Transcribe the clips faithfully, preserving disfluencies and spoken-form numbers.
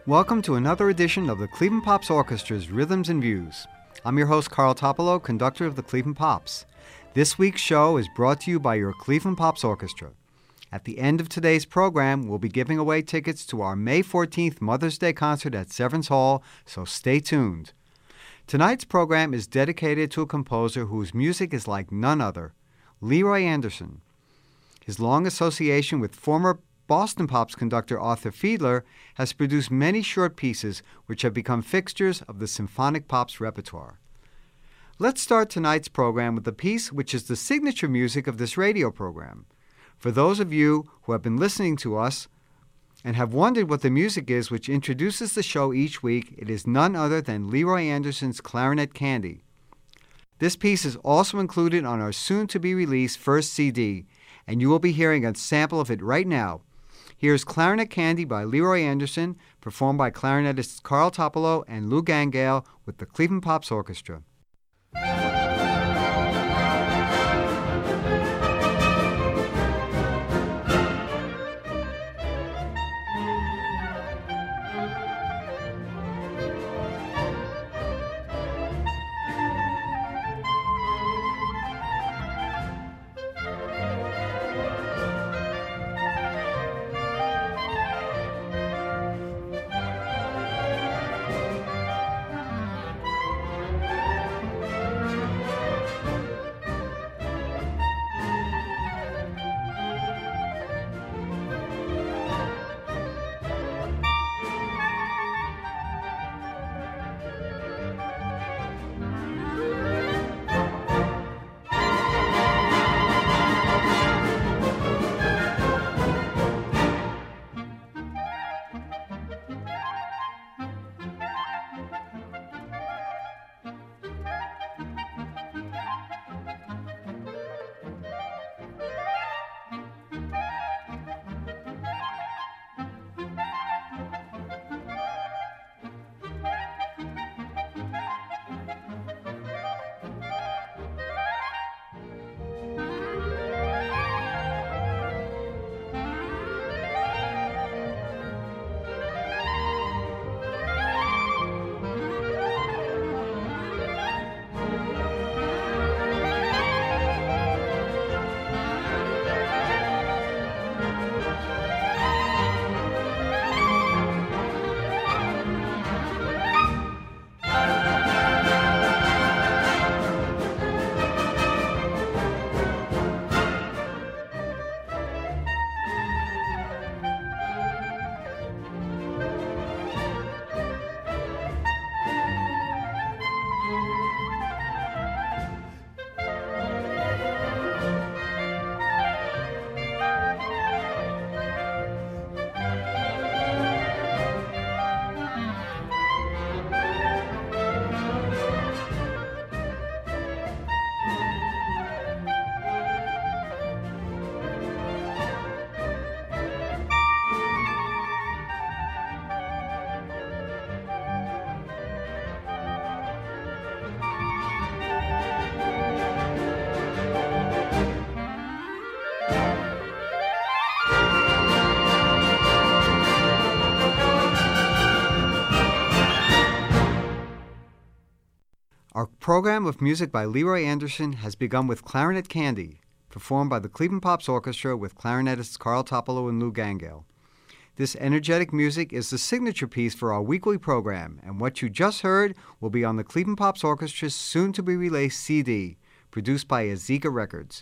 Welcome to another edition of the Cleveland Pops Orchestra's Rhythms and Views. I'm your host, Carl Topolo, conductor of the Cleveland Pops. This week's show is brought to you by your Cleveland Pops Orchestra. At the end of today's program, we'll be giving away tickets to our May fourteenth Mother's Day concert at Severance Hall, so stay tuned. Tonight's program is dedicated to a composer whose music is like none other, Leroy Anderson. His long association with former Boston Pops conductor Arthur Fiedler has produced many short pieces which have become fixtures of the symphonic pops repertoire. Let's start tonight's program with a piece which is the signature music of this radio program. For those of you who have been listening to us and have wondered what the music is which introduces the show each week, it is none other than Leroy Anderson's Clarinet Candy. This piece is also included on our soon-to-be-released first C D, and you will be hearing a sample of it right now. Here's Clarinet Candy by Leroy Anderson, performed by clarinetists Carl Topolo and Lou Gangale with the Cleveland Pops Orchestra. Our program of music by Leroy Anderson has begun with Clarinet Candy, performed by the Cleveland Pops Orchestra with clarinetists Carl Topolo and Lou Gangale. This energetic music is the signature piece for our weekly program, and what you just heard will be on the Cleveland Pops Orchestra's soon-to-be-released C D, produced by Azika Records.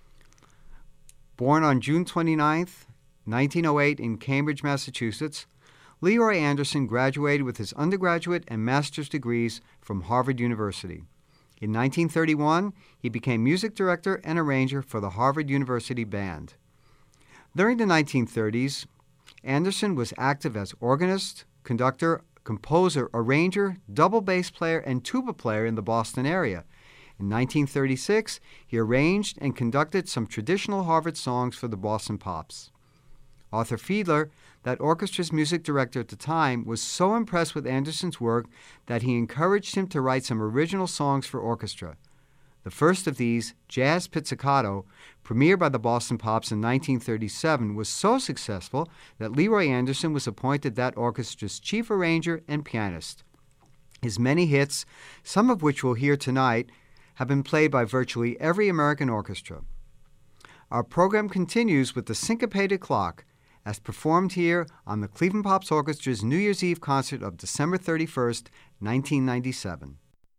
Born on June twenty-ninth, nineteen oh eight in Cambridge, Massachusetts, Leroy Anderson graduated with his undergraduate and master's degrees from Harvard University. In nineteen thirty-one, he became music director and arranger for the Harvard University Band. During the nineteen thirties, Anderson was active as organist, conductor, composer, arranger, double bass player, and tuba player in the Boston area. In nineteen thirty-six, he arranged and conducted some traditional Harvard songs for the Boston Pops. Arthur Fiedler, that orchestra's music director at the time, was so impressed with Anderson's work that he encouraged him to write some original songs for orchestra. The first of these, Jazz Pizzicato, premiered by the Boston Pops in nineteen thirty-seven, was so successful that Leroy Anderson was appointed that orchestra's chief arranger and pianist. His many hits, some of which we'll hear tonight, have been played by virtually every American orchestra. Our program continues with the Syncopated Clock, as performed here on the Cleveland Pops Orchestra's New Year's Eve concert of December thirty-first, nineteen ninety-seven.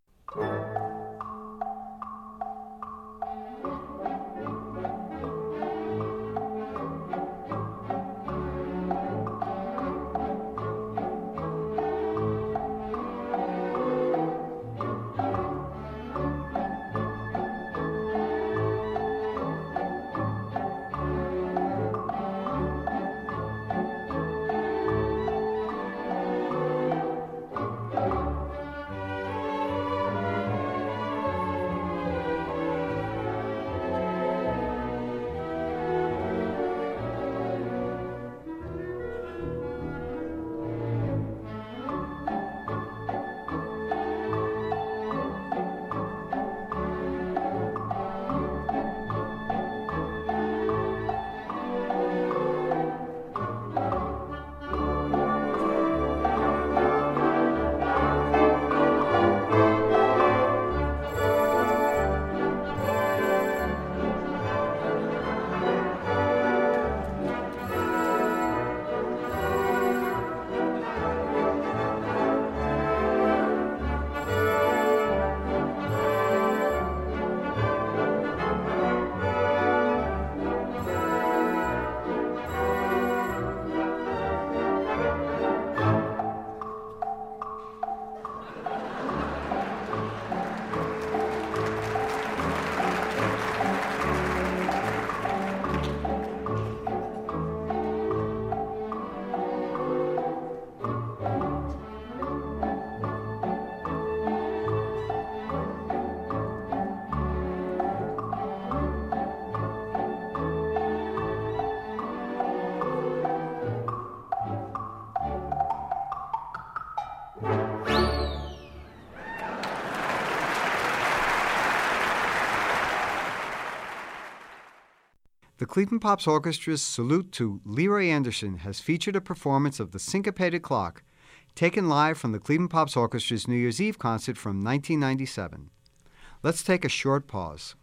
The Cleveland Pops Orchestra's salute to Leroy Anderson has featured a performance of the Syncopated Clock, taken live from the Cleveland Pops Orchestra's New Year's Eve concert from nineteen ninety-seven. Let's take a short pause.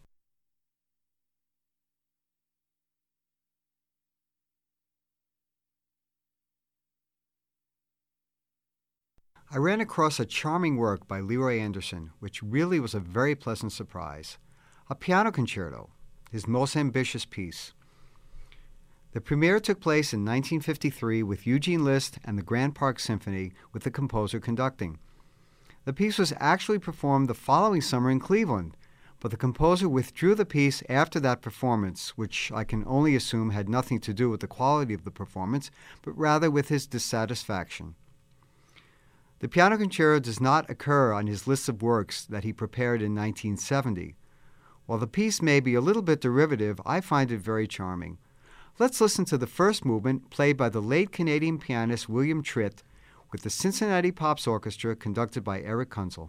I ran across a charming work by Leroy Anderson, which really was a very pleasant surprise. A piano concerto, his most ambitious piece. The premiere took place in nineteen fifty-three with Eugene Liszt and the Grand Park Symphony, with the composer conducting. The piece was actually performed the following summer in Cleveland, but the composer withdrew the piece after that performance, which I can only assume had nothing to do with the quality of the performance, but rather with his dissatisfaction. The piano concerto does not occur on his list of works that he prepared in nineteen seventy. While the piece may be a little bit derivative, I find it very charming. Let's listen to the first movement, played by the late Canadian pianist William Tritt, with the Cincinnati Pops Orchestra conducted by Eric Kunzel.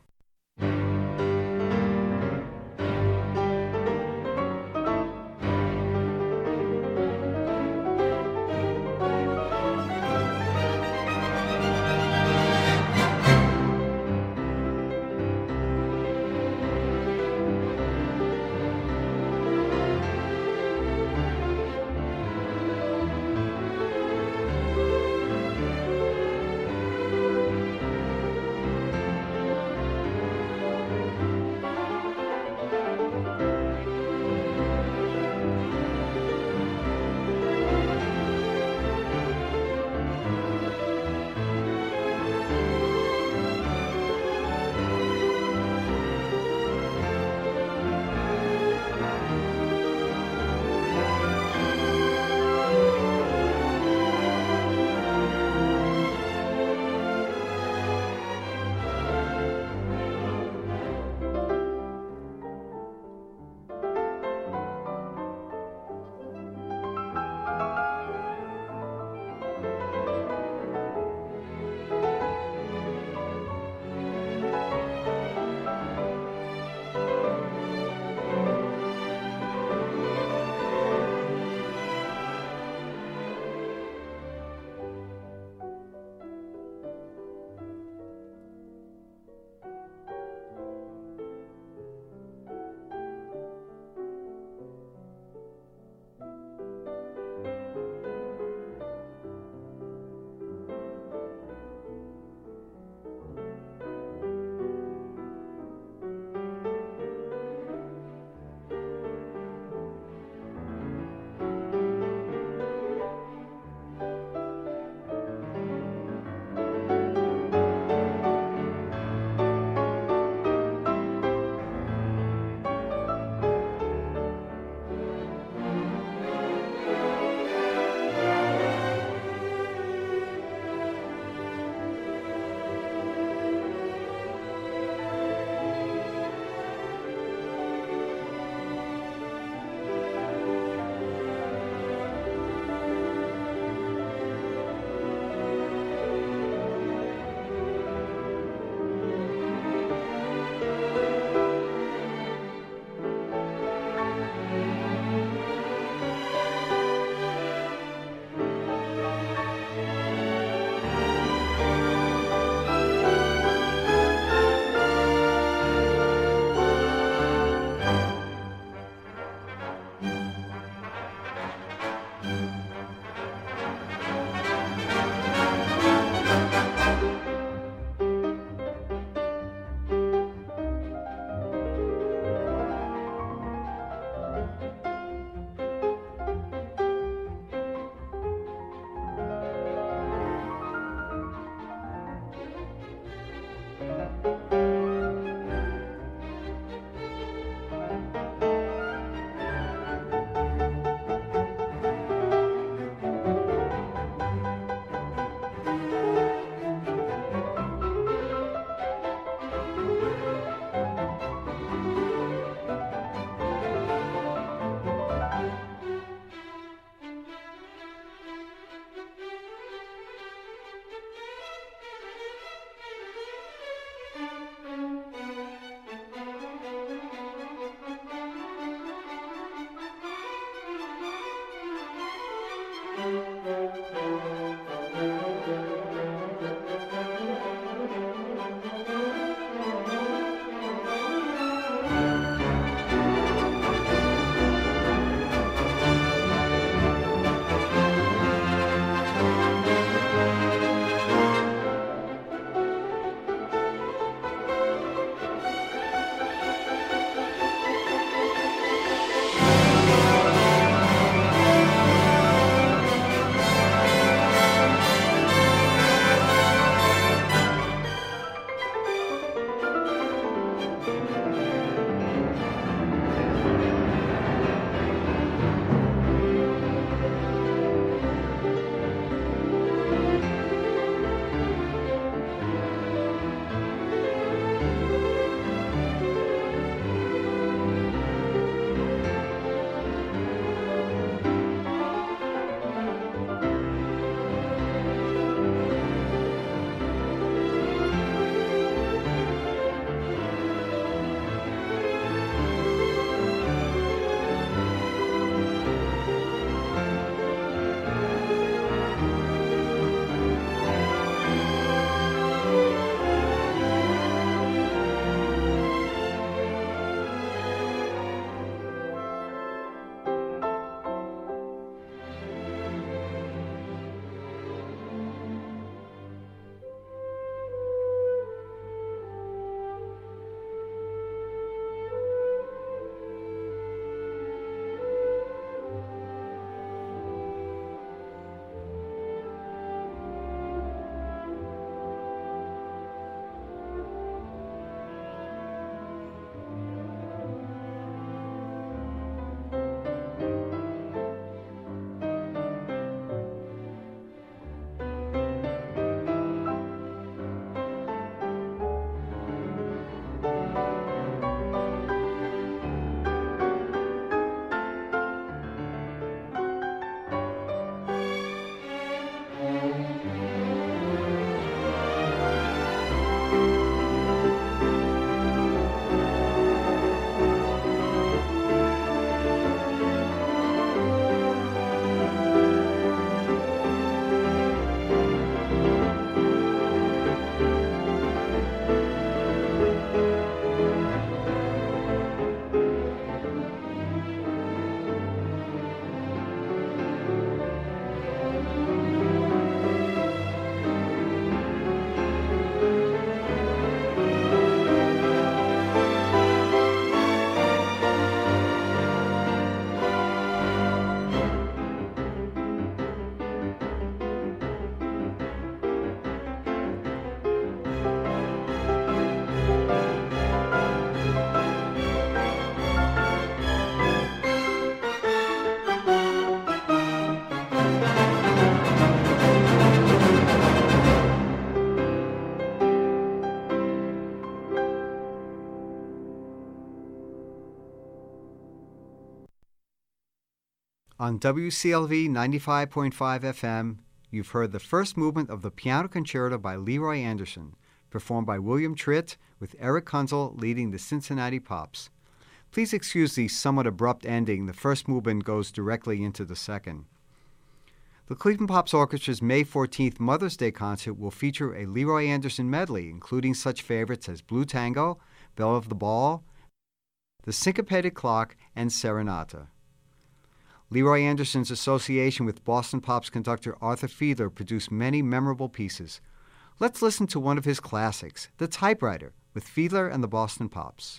On W C L V ninety-five point five F M, you've heard the first movement of the Piano Concerto by Leroy Anderson, performed by William Tritt, with Eric Kunzel leading the Cincinnati Pops. Please excuse the somewhat abrupt ending. The first movement goes directly into the second. The Cleveland Pops Orchestra's May fourteenth Mother's Day concert will feature a Leroy Anderson medley, including such favorites as Blue Tango, Belle of the Ball, The Syncopated Clock, and Serenata. Leroy Anderson's association with Boston Pops conductor Arthur Fiedler produced many memorable pieces. Let's listen to one of his classics, The Typewriter, with Fiedler and the Boston Pops.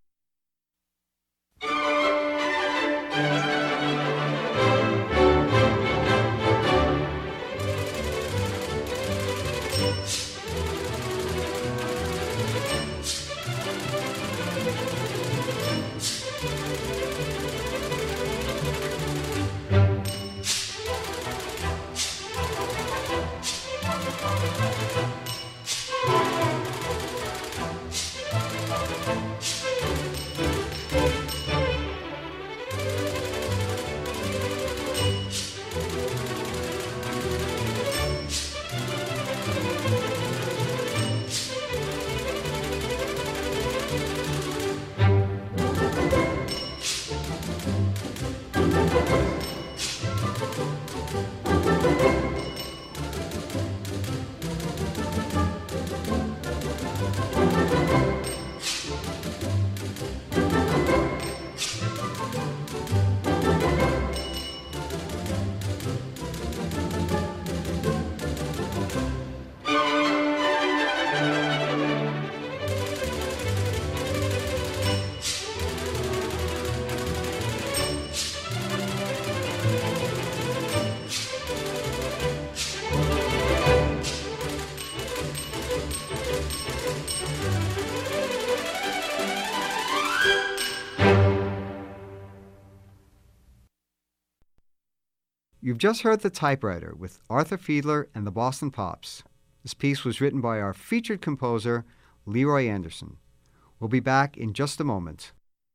You've just heard The Typewriter with Arthur Fiedler and the Boston Pops. This piece was written by our featured composer, Leroy Anderson. We'll be back in just a moment.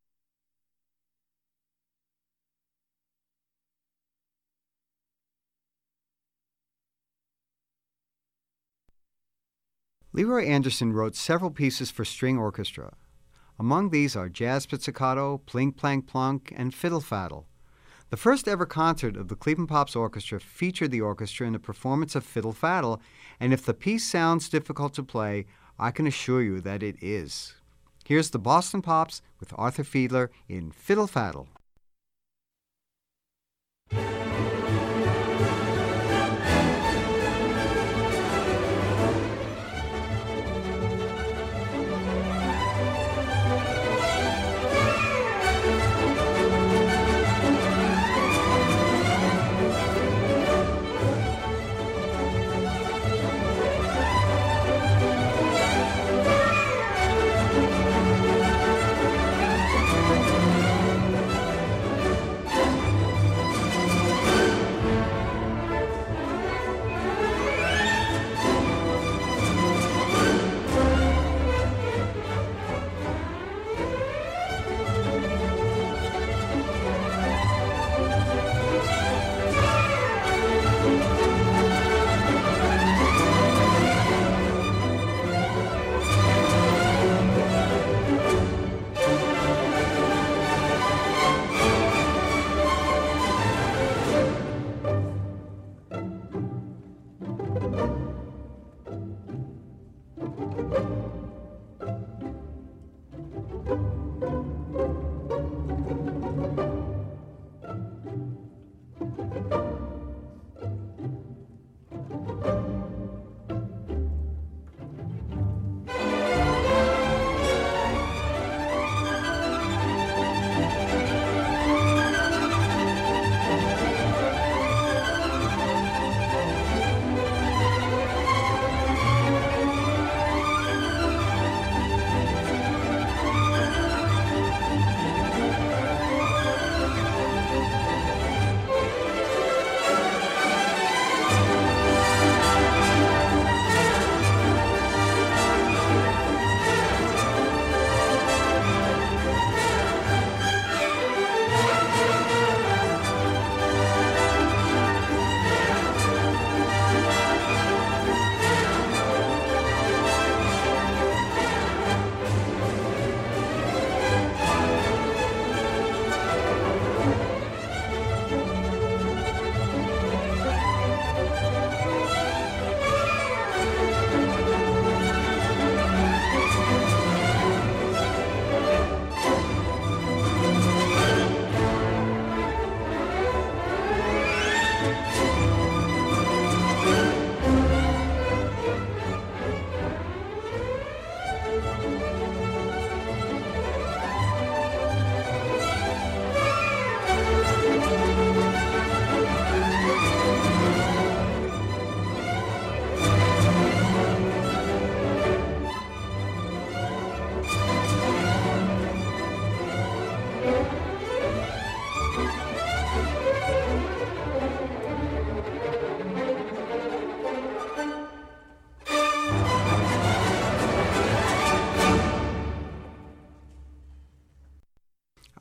Leroy Anderson wrote several pieces for string orchestra. Among these are Jazz Pizzicato, Plink Plank Plunk, and Fiddle Faddle. The first ever concert of the Cleveland Pops Orchestra featured the orchestra in a performance of Fiddle Faddle, and if the piece sounds difficult to play, I can assure you that it is. Here's the Boston Pops with Arthur Fiedler in Fiddle Faddle.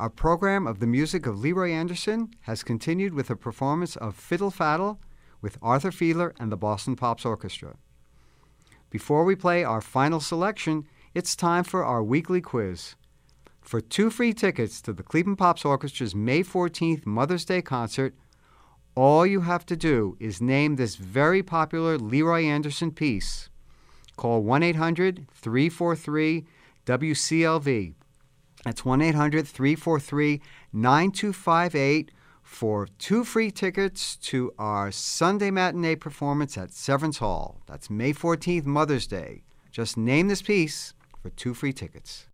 Our program of the music of Leroy Anderson has continued with a performance of Fiddle Faddle with Arthur Fiedler and the Boston Pops Orchestra. Before we play our final selection, it's time for our weekly quiz. For two free tickets to the Cleveland Pops Orchestra's May fourteenth Mother's Day concert, all you have to do is name this very popular Leroy Anderson piece. Call one eight hundred, three four three, W C L V. That's one eight hundred, three four three, nine two five eight for two free tickets to our Sunday matinee performance at Severance Hall. That's May fourteenth, Mother's Day. Just name this piece for two free tickets.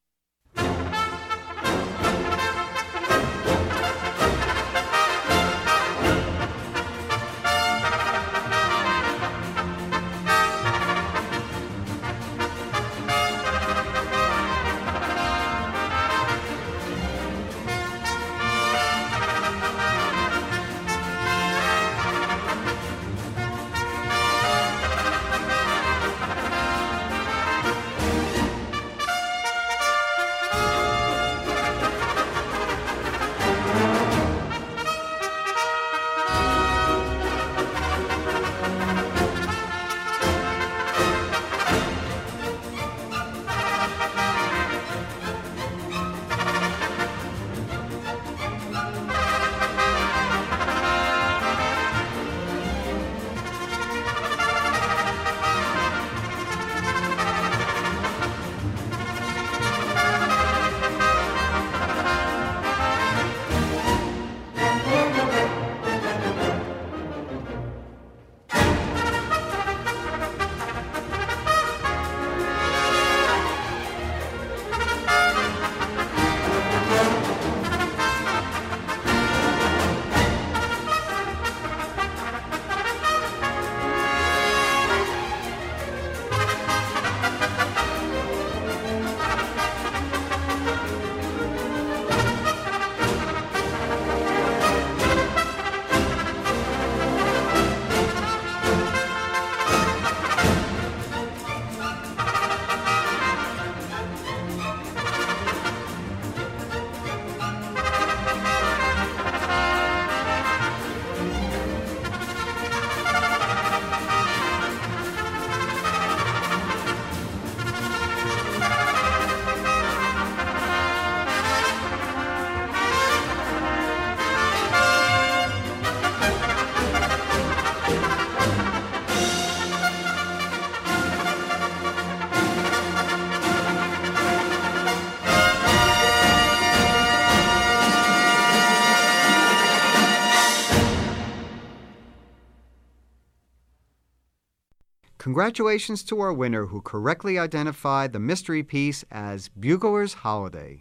Congratulations to our winner who correctly identified the mystery piece as Bugler's Holiday.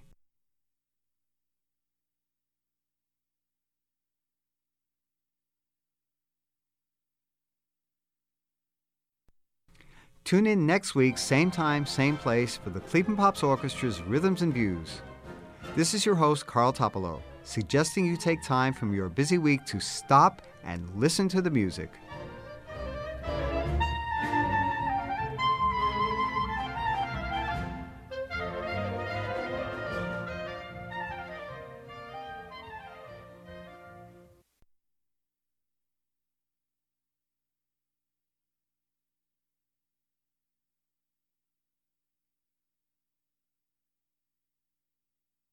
Tune in next week, same time, same place, for the Cleveland Pops Orchestra's Rhythms and Views. This is your host, Carl Topolo, suggesting you take time from your busy week to stop and listen to the music.